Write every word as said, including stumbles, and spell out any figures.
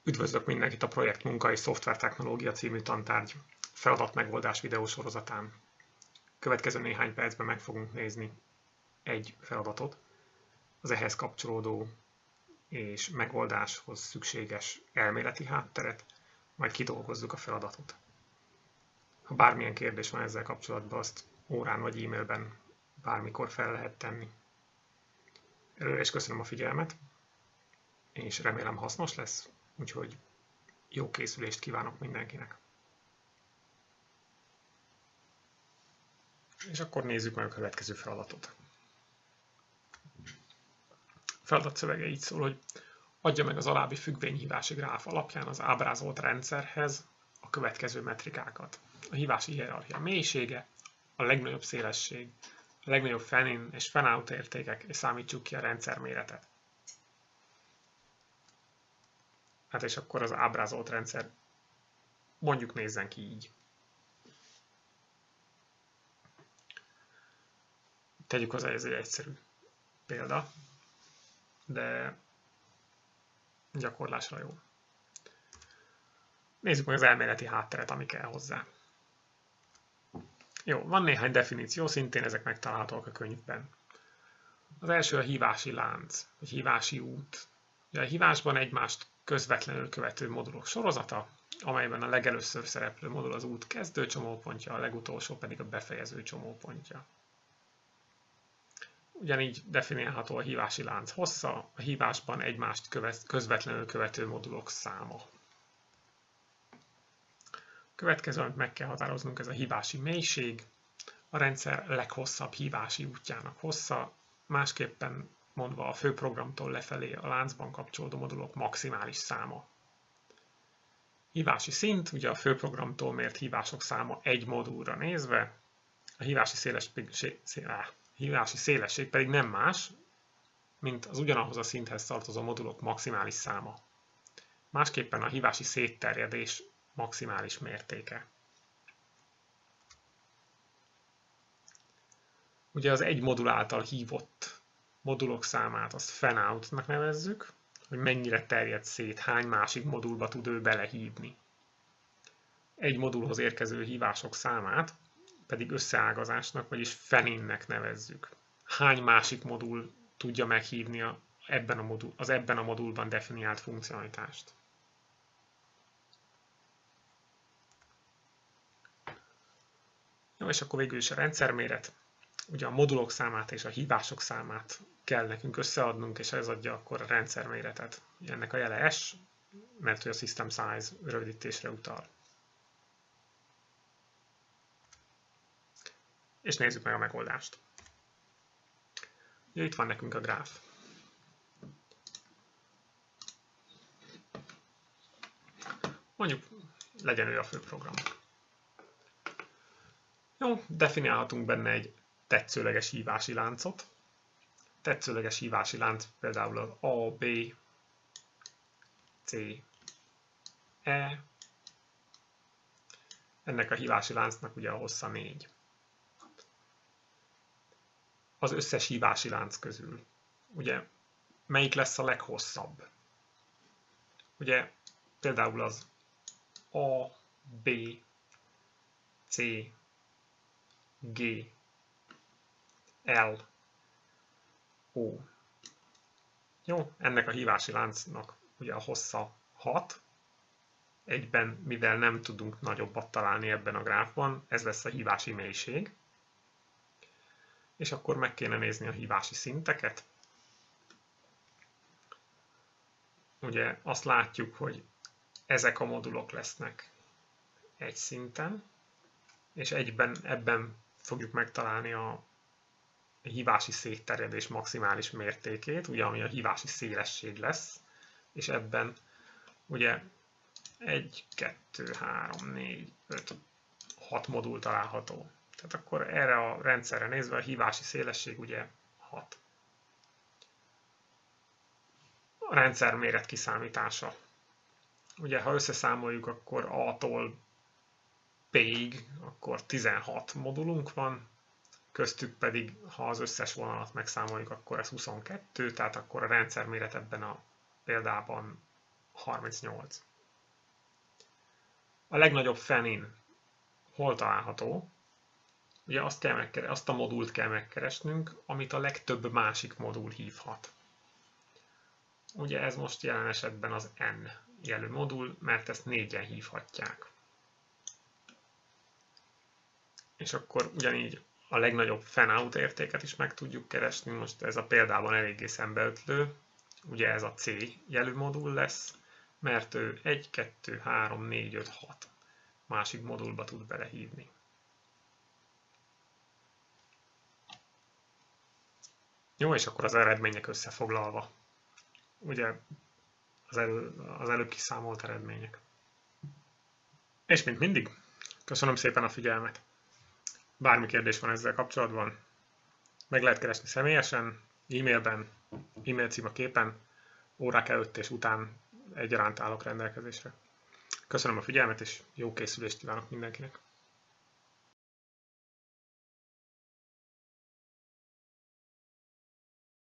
Üdvözlök mindenkit a Projekt Munka és Szoftvertechnológia című tantárgy feladatmegoldás videósorozatán. Következő néhány percben meg fogunk nézni egy feladatot, az ehhez kapcsolódó és megoldáshoz szükséges elméleti hátteret, majd kidolgozzuk a feladatot. Ha bármilyen kérdés van ezzel kapcsolatban, azt órán vagy e-mailben bármikor fel lehet tenni. Előre is köszönöm a figyelmet, és remélem hasznos lesz, úgyhogy jó készülést kívánok mindenkinek. És akkor nézzük meg a következő feladatot. A feladat szövege így szól, hogy adja meg az alábbi függvényhívási gráf alapján az ábrázolt rendszerhez a következő metrikákat. A hívási hierarchia mélysége, a legnagyobb szélesség, a legnagyobb fan-in és fan-out értékek, és számítsuk ki a rendszer méretet. Hát és akkor az ábrázolt rendszer mondjuk nézzen ki így. Tegyük hozzá, ez egy egyszerű példa, de gyakorlásra jó. Nézzük meg az elméleti hátteret, ami kell hozzá. Jó, van néhány definíció, szintén ezek megtalálhatók a könyvben. Az első a hívási lánc, vagy hívási út. Ugye a hívásban egymást közvetlenül követő modulok sorozata, amelyben a legelőször szereplő modul az út kezdő csomópontja, a legutolsó pedig a befejező csomópontja. Ugyanígy definiálható a hívási lánc hossza, a hívásban egymást követ, közvetlenül követő modulok száma. Következő, amit meg kell határoznunk, ez a hívási mélység, a rendszer leghosszabb hívási útjának hossza, másképpen mondva a főprogramtól lefelé a láncban kapcsolódó modulok maximális száma. Hívási szint, ugye a főprogramtól mért hívások száma egy modulra nézve, a hívási szélesség, hívási szélesség pedig nem más, mint az ugyanahoz a szinthez tartozó modulok maximális száma. Másképpen a hívási szétterjedés maximális mértéke. Ugye az egy modul által hívott modulok számát azt fan-out-nak nevezzük, hogy mennyire terjed szét, hány másik modulba tud ő belehívni. Egy modulhoz érkező hívások számát pedig összeágazásnak, vagyis fan-in-nek nevezzük. Hány másik modul tudja meghívni a, ebben a modul, az ebben a modulban definiált funkcionalitást. Jó, és akkor végül is a rendszerméret. Ugye a modulok számát és a hívások számát kell nekünk összeadnunk, és ez adja akkor a rendszerméretet. Ennek a jele S, mert hogy a system size rövidítésre utal. És nézzük meg a megoldást. Ugye itt van nekünk a gráf. Mondjuk legyen ő a főprogram. Jó, definiálhatunk benne egy tetszőleges hívási láncot. Tetszőleges hívási lánc például az A, B, C, E. Ennek a hívási láncnak ugye a hossza négy. Az összes hívási lánc közül, ugye melyik lesz a leghosszabb? Ugye például az A, B, C, G, L, O. Jó, ennek a hívási láncnak ugye a hossza hat. Egyben, mivel nem tudunk nagyobbat találni ebben a gráfban, ez lesz a hívási mélység. És akkor meg kéne nézni a hívási szinteket. Ugye azt látjuk, hogy ezek a modulok lesznek egy szinten, és egyben ebben fogjuk megtalálni a hívási szétterjedés maximális mértékét, ugye ami a hívási szélesség lesz, és ebben ugye egy, kettő, három, négy, öt, hat modul található. Tehát akkor erre a rendszerre nézve a hívási szélesség ugye hat. A rendszer méret kiszámítása. Ugye ha összeszámoljuk, akkor A-tól P-ig, akkor tizenhat modulunk van, köztük pedig, ha az összes vonalat megszámoljuk, akkor ez huszonkettő, tehát akkor a rendszerméret ebben a példában harmincnyolc. A legnagyobb fenin hol található? Ugye azt, kell megkeres, azt a modult kell megkeresnünk, amit a legtöbb másik modul hívhat. Ugye ez most jelen esetben az N jelű modul, mert ezt négyen hívhatják. És akkor ugyanígy a legnagyobb fanout értéket is meg tudjuk keresni. Most ez a példában eléggé szembeötlő. Ugye ez a C jelű modul lesz, mert ő egy, kettő, három, négy, öt, hat másik modulba tud belehívni. Jó, és akkor az eredmények összefoglalva. Ugye az, elő, az előbb kiszámolt eredmények. És mint mindig, köszönöm szépen a figyelmet. Bármi kérdés van ezzel kapcsolatban, meg lehet keresni személyesen, e-mailben, e-mail cím a képen, órák előtt és után egyaránt állok rendelkezésre. Köszönöm a figyelmet, és jó készülést kívánok mindenkinek!